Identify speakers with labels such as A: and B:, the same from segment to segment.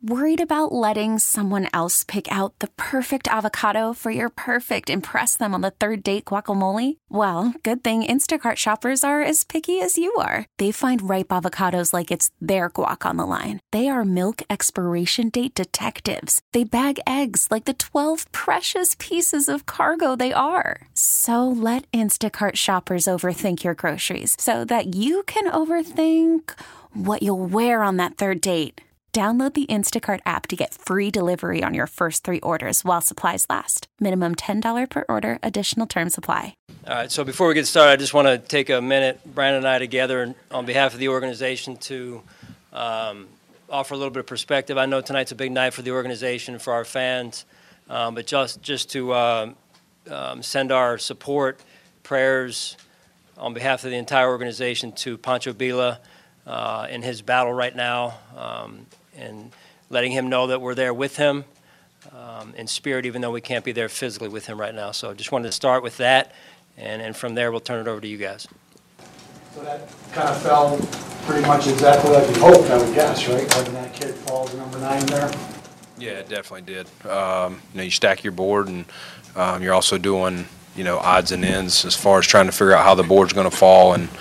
A: Worried about letting someone else pick out the perfect avocado for your perfect impress them on the third date guacamole? Well, good thing Instacart shoppers are as picky as you are. They find ripe avocados like it's their guac on the line. They are milk expiration date detectives. They bag eggs like the 12 precious pieces of cargo they are. So let Instacart shoppers overthink your groceries so that you can overthink what you'll wear on that third date. Download the Instacart app to get free delivery on your first 3 orders while supplies last. Minimum $10 per order. Additional terms apply.
B: All right, so before we get started, I just want to take a minute, Brandon and I together, on behalf of the organization to offer a little bit of perspective. I know tonight's a big night for the organization, for our fans, but just to send our support, prayers on behalf of the entire organization to Pancho Villa in his battle right now, and letting him know that we're there with him in spirit, even though we can't be there physically with him right now. So just wanted to start with that, and from there we'll turn it over to you guys.
C: So that kind of fell pretty much exactly like we hoped, I would guess, right? When that kid falls number 9 there?
D: Yeah, it definitely did. You stack your board, and you're also doing, odds and ends as far as trying to figure out how the board's going to fall. And,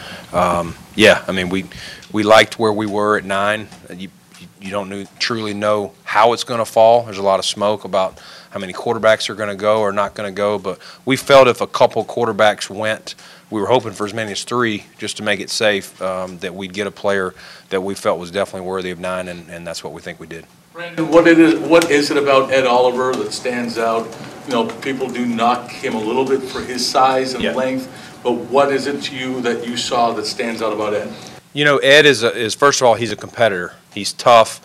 D: we liked where we were at 9. You don't truly know how it's going to fall. There's a lot of smoke about how many quarterbacks are going to go or not going to go. But we felt if a couple quarterbacks went, we were hoping for as many as 3 just to make it safe, that we'd get a player that we felt was definitely worthy of 9, and that's what we think we did.
E: Brandon, what is it about Ed Oliver that stands out? People do knock him a little bit for his size and length, but what is it to you that you saw that stands out about Ed?
D: Ed is first of all, he's a competitor. He's tough.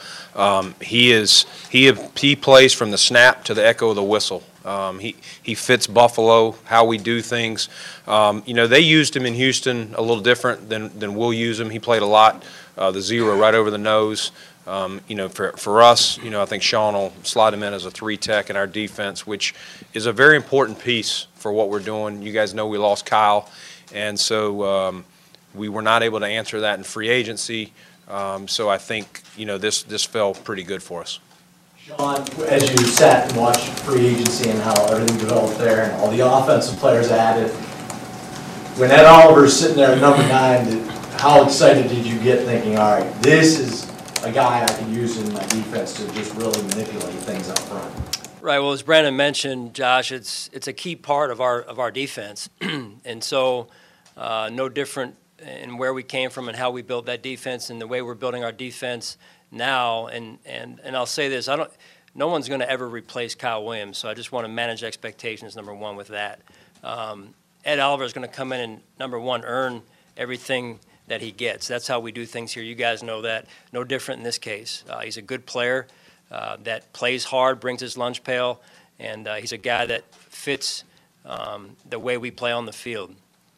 D: He plays from the snap to the echo of the whistle. He fits Buffalo, how we do things. They used him in Houston a little different than we'll use him. He played a lot, the 0 right over the nose. For us, I think Sean will slide him in as a 3 tech in our defense, which is a very important piece for what we're doing. You guys know we lost Kyle, and so we were not able to answer that in free agency. So I think, this fell pretty good for us.
F: Sean, as you sat and watched free agency and how everything developed there and all the offensive players added, when Ed Oliver's sitting there at number 9, how excited did you get thinking, all right, this is a guy I can use in my defense to just really manipulate things up front?
B: Right. Well, as Brandon mentioned, Josh, it's a key part of our defense, and so no different in where we came from and how we built that defense and the way we're building our defense now. And I'll say this: no one's going to ever replace Kyle Williams. So I just want to manage expectations. Number one, with that, Ed Oliver is going to come in and number one earn everything that he gets. That's how we do things here. You guys know that. No different in this case. He's a good player that plays hard, brings his lunch pail, and he's a guy that fits the way we play on the field.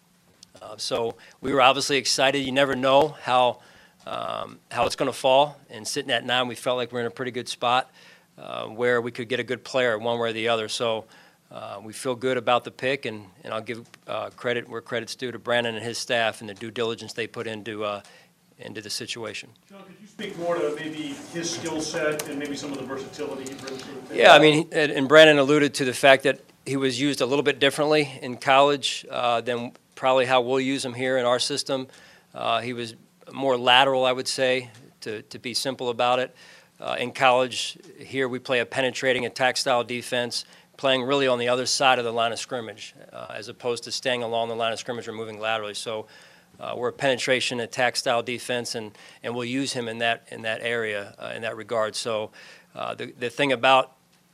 B: So we were obviously excited. You never know how it's going to fall. And sitting at 9, we felt like we're in a pretty good spot where we could get a good player one way or the other. So we feel good about the pick, and I'll give credit where credit's due to Brandon and his staff and the due diligence they put into the situation.
G: John, could you speak more to maybe his skill set and maybe some of the versatility he brings to the table?
B: Yeah, and Brandon alluded to the fact that he was used a little bit differently in college than probably how we'll use him here in our system. He was more lateral, I would say, to be simple about it. In college, here we play a penetrating attack-style defense, playing really on the other side of the line of scrimmage, as opposed to staying along the line of scrimmage or moving laterally. So we're a penetration attack-style defense, and we'll use him in that area, in that regard. So the thing about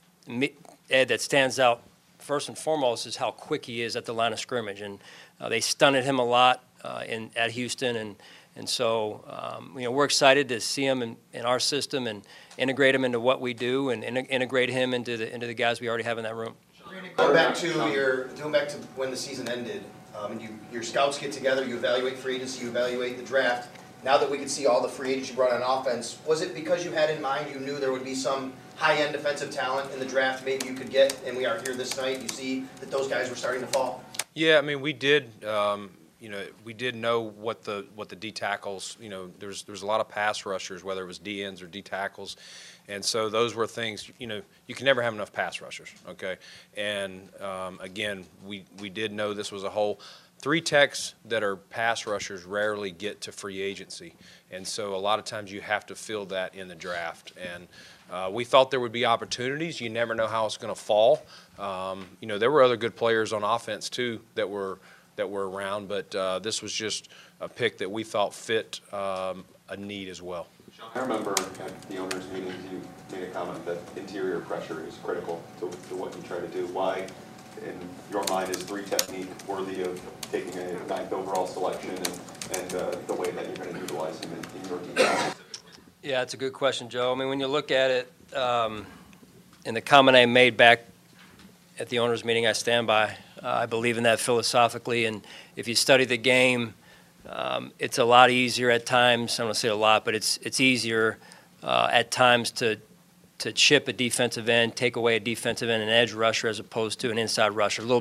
B: Ed that stands out first and foremost is how quick he is at the line of scrimmage, and they stunted him a lot at Houston, and so we're excited to see him in our system and integrate him into what we do and integrate him into the guys we already have in that room.
H: Going back to when the season ended, and your scouts get together, you evaluate free agency, you evaluate the draft. Now that we can see all the free agents you brought on offense, was it because you had in mind you knew there would be some high-end defensive talent in the draft maybe you could get, and we are here this night, you see that those guys were starting to fall?
D: Yeah, we did. we did know what the D tackles, there's a lot of pass rushers, whether it was D ends or D tackles. And so those were things, you can never have enough pass rushers, okay? And again, we did know this was a hole. 3 techs that are pass rushers rarely get to free agency. And so a lot of times you have to fill that in the draft. And we thought there would be opportunities. You never know how it's going to fall. There were other good players on offense too that were around, but this was just a pick that we thought fit a need as well.
I: I remember at the owners' meetings you made a comment that interior pressure is critical to what you try to do. Why, in your mind, is 3 technique worthy of taking a 9th overall selection and the way that you're going to utilize him in your team?
B: Yeah, it's a good question, Joe. I mean, when you look at it, in the comment I made back at the owners' meeting, I stand by. I believe in that philosophically, and if you study the game, it's a lot easier at times. I don't want to say a lot, but it's easier at times to chip a defensive end, take away a defensive end, an edge rusher as opposed to an inside rusher. A little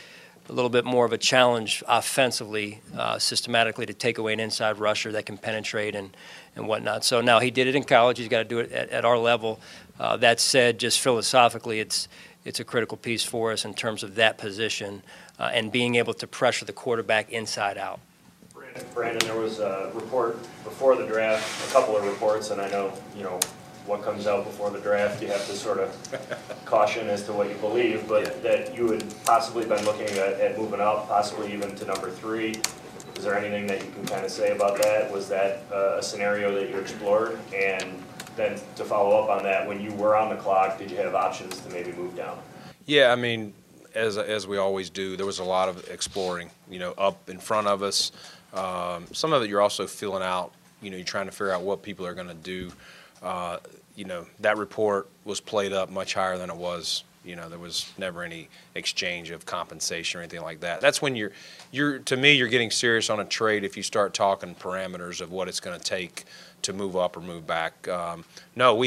B: bit more of a challenge offensively, systematically, to take away an inside rusher that can penetrate and whatnot. So now he did it in college. He's got to do it at our level. That said, just philosophically, it's a critical piece for us in terms of that position and being able to pressure the quarterback inside out.
J: Brandon, there was a report before the draft, a couple of reports, and I know, what comes out before the draft, you have to sort of caution as to what you believe, but that you had possibly been looking at moving up, possibly even to number 3. Is there anything that you can kind of say about that? Was that a scenario that you explored? And then to follow up on that, when you were on the clock, did you have options to maybe move down?
D: Yeah, I mean, as we always do, there was a lot of exploring, up in front of us. Some of it you're also filling out, you're trying to figure out what people are going to do. That report was played up much higher than it was. There was never any exchange of compensation or anything like that. That's when to me, you're getting serious on a trade if you start talking parameters of what it's going to take to move up or move back. No,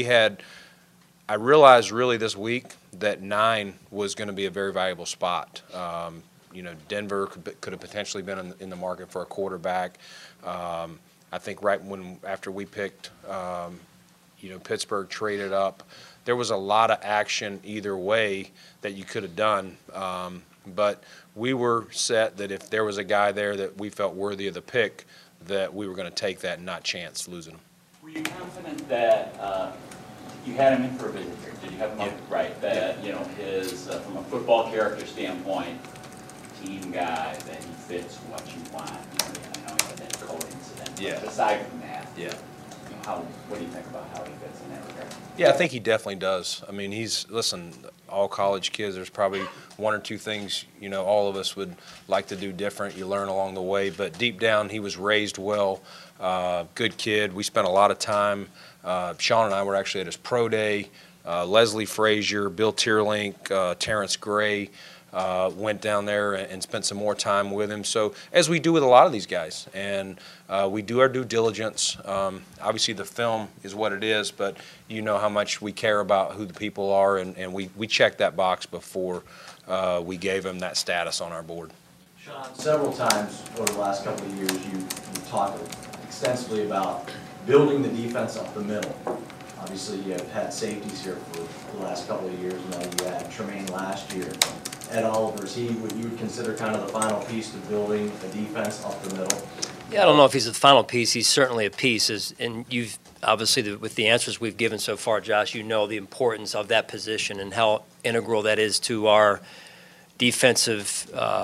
D: I realized really this week that 9 was going to be a very valuable spot. Denver could have potentially been in the market for a quarterback. I think after we picked, Pittsburgh traded up. There was a lot of action either way that you could have done. But we were set that if there was a guy there that we felt worthy of the pick, that we were going to take that and not chance losing him.
K: Were you confident that you had him in for a visit here? Did you have him up right? That his from a football character standpoint, team guy, that he fits what you want. I know he had that code incident. But aside from that, what do you think about how he fits in that regard?
D: Yeah, I think he definitely does. I mean, all college kids, there's probably 1 or 2 things, all of us would like to do different. You learn along the way. But deep down, he was raised well, good kid. We spent a lot of time. Sean and I were actually at his pro day. Leslie Frazier, Bill Tierlink, Terrence Gray went down there and spent some more time with him. So as we do with a lot of these guys, and we do our due diligence. Obviously the film is what it is, but you know how much we care about who the people are, and we checked that box before we gave him that status on our board.
F: Sean, several times over the last couple of years, you've talked extensively about building the defense up the middle. Obviously, you have had safeties here for the last couple of years. You had Tremaine last year. Ed Oliver, is he what you would consider kind of the final piece to building a defense up the middle?
B: Yeah, I don't know if he's the final piece. He's certainly a piece. And you've obviously, with the answers we've given so far, Josh, you know the importance of that position and how integral that is to our defensive,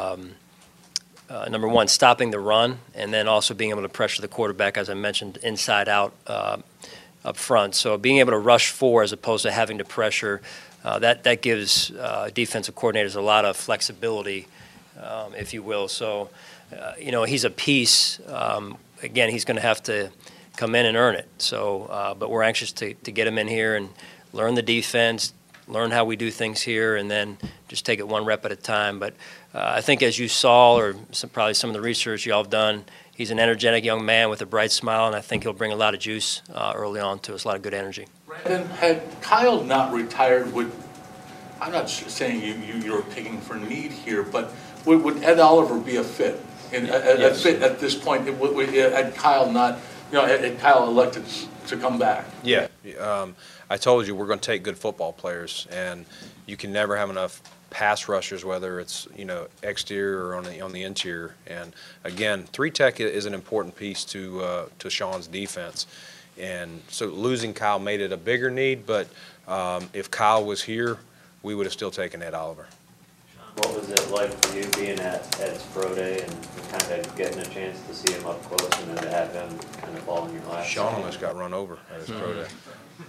B: number one, stopping the run, and then also being able to pressure the quarterback, as I mentioned, inside out up front. So being able to rush 4 as opposed to having to pressure, that gives defensive coordinators a lot of flexibility, if you will. So, he's a piece. Again, he's going to have to come in and earn it. So, but we're anxious to get him in here and learn the defense, learn how we do things here, and then just take it one rep at a time. But I think as you saw, or probably some of the research y'all have done, he's an energetic young man with a bright smile, and I think he'll bring a lot of juice early on to us, a lot of good energy.
E: Brandon, had Kyle not retired, I'm not saying you're taking for need here, but would Ed Oliver be a fit And
B: Yes.
E: at this point, had Kyle not, had Kyle elected to come back?
D: Yeah. I told you we're going to take good football players, and you can never have enough pass rushers, whether it's exterior or on the interior. And again, 3-tech is an important piece to Sean's defense. And so losing Kyle made it a bigger need, but if Kyle was here, we would have still taken Ed Oliver.
L: What was it like for you being at Ed's pro day and kind of getting a chance to see him up close and then to have him kind of fall in your lap?
D: Sean almost got run over at his pro day.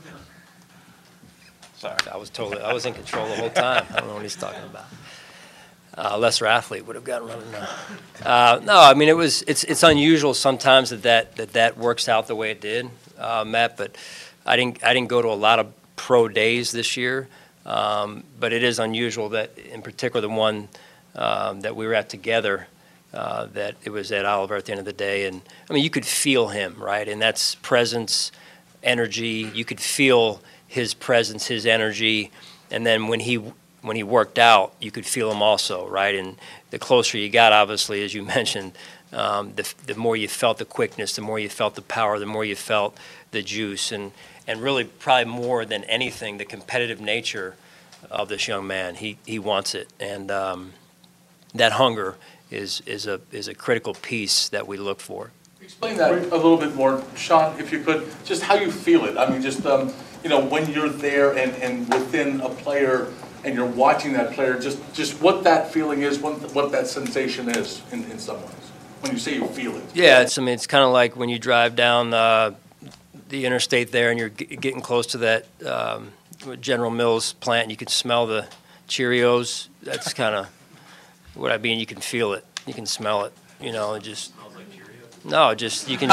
B: Sorry, I was in control the whole time. I don't know what he's talking about. A lesser athlete would have gotten run over. No, I mean it's unusual sometimes that works out the way it did, Matt. But I didn't go to a lot of pro days this year. But it is unusual that, in particular, the one that we were at together, that it was Ed Oliver at the end of the day. And, I mean, you could feel him, right? And that's presence, energy. You could feel his presence, his energy. And then when he worked out, you could feel him also, right? And the closer you got, obviously, as you mentioned, the more you felt the quickness, the more you felt the power, the more you felt the juice. And really, probably more than anything, the competitive nature of this young man. He wants it, and that hunger is a critical piece that we look for.
E: Explain that a little bit more, Sean, if you could, just how you feel it. I mean, just when you're there and within a player and you're watching that player, just what that feeling is, what that sensation is in some ways. When you say you feel it.
B: Yeah, it's kind of like when you drive down the interstate there, and you're getting close to that General Mills plant, and you can smell the Cheerios. That's kind of what I mean. You can feel it, you can smell it. It just smells like Cheerios. No, just you can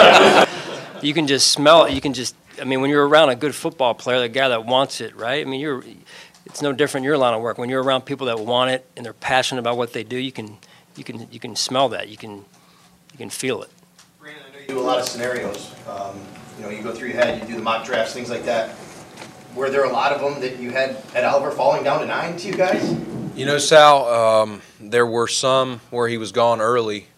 B: just smell it. You can just. I mean, when you're around a good football player, the guy that wants it, right? I mean, it's no different in your line of work. When you're around people that want it and they're passionate about what they do, you can smell that. You can feel it.
H: Brandon, I know you do a lot of scenarios. You go through your head, you do the mock drafts, things like that. Were there a lot of them that you had Ed Oliver falling down to 9 to you guys?
D: Sal, there were some where he was gone early.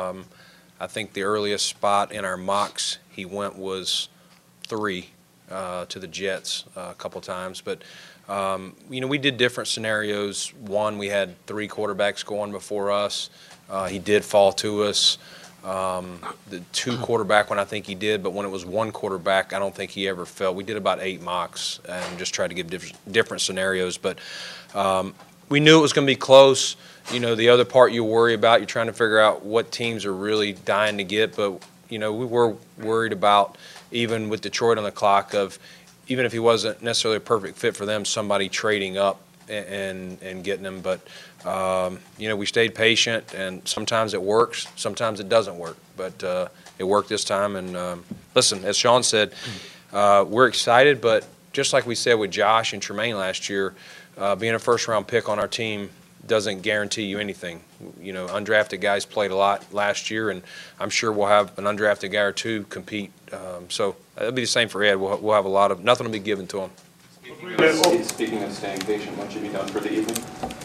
D: I think the earliest spot in our mocks he went was 3 to the Jets a couple times. But, we did different scenarios. One, we had 3 quarterbacks going before us. He did fall to us. The 2 quarterback one I think he did, but when it was 1 quarterback, I don't think he ever fell. We did about 8 mocks and just tried to give different scenarios. But we knew it was going to be close. The other part you worry about, you're trying to figure out what teams are really dying to get. But, we were worried about, even with Detroit on the clock, of even if he wasn't necessarily a perfect fit for them, somebody trading up and getting him. But we stayed patient, and sometimes it works, sometimes it doesn't work. But it worked this time. And listen, as Sean said, we're excited. But just like we said with Josh and Tremaine last year, being a first-round pick on our team doesn't guarantee you anything. Undrafted guys played a lot last year, and I'm sure we'll have an undrafted guy or 2 compete. So it'll be the same for Ed. We'll have nothing will be given to him.
I: Speaking of staying patient, what should be done for the evening?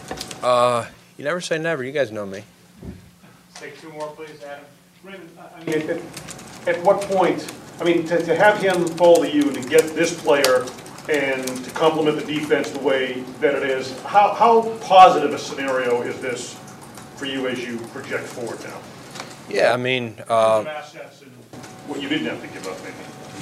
D: You never say never. You guys know me.
G: Take 2 more, please, Adam. I mean, at what point, to have him fall to you to get this player and to complement the defense the way that it is, how positive a scenario is this for you as you project forward now?
D: Yeah,
G: assets and what you didn't have to give up, maybe.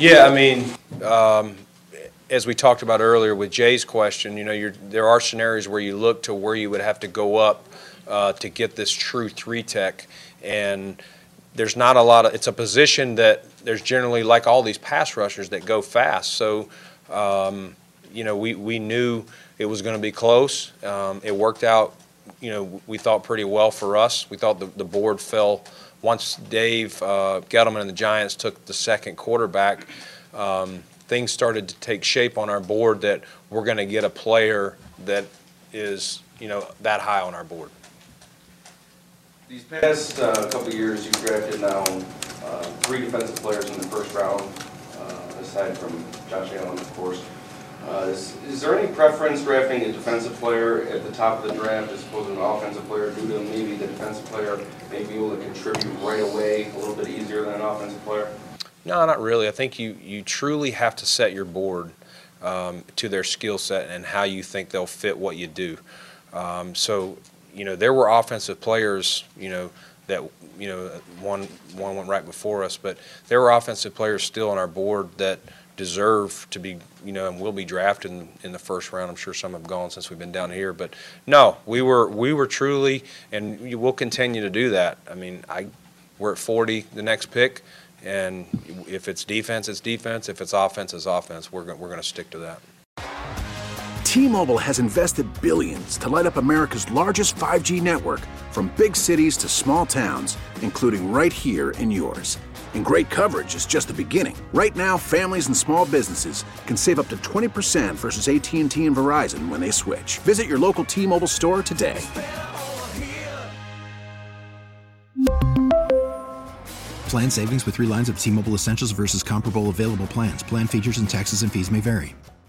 D: Yeah, as we talked about earlier with Jay's question, there are scenarios where you look to where you would have to go up to get this true 3-tech, and there's not a lot of. It's a position that there's generally, like all these pass rushers, that go fast. So, we knew it was going to be close. It worked out. We thought pretty well for us. We thought the board fell once Dave Gettleman and the Giants took the 2nd quarterback. Things started to take shape on our board that we're going to get a player that is, that high on our board.
M: These past couple of years, you've drafted now 3 defensive players in the first round, aside from Josh Allen, of course. Is there any preference drafting a defensive player at the top of the draft as opposed to an offensive player due to maybe the defensive player may be able to contribute right away a little bit easier than an offensive player?
D: No, not really. I think you truly have to set your board to their skill set and how you think they'll fit what you do. So, there were offensive players, that, one went right before us, but there were offensive players still on our board that deserve to be, and will be drafted in the first round. I'm sure some have gone since we've been down here, but no, we were truly, and we'll continue to do that. I mean, we're at 40 the next pick, and if it's defense, it's defense. If it's offense, it's offense. We're going to stick to that.
N: T-Mobile has invested billions to light up America's largest 5G network, from big cities to small towns, including right here in yours. And great coverage is just the beginning. Right now, families and small businesses can save up to 20% versus AT&T and Verizon when they switch. Visit your local T-Mobile store today.
O: Plan savings with 3 lines of T-Mobile Essentials versus comparable available plans. Plan features and taxes and fees may vary.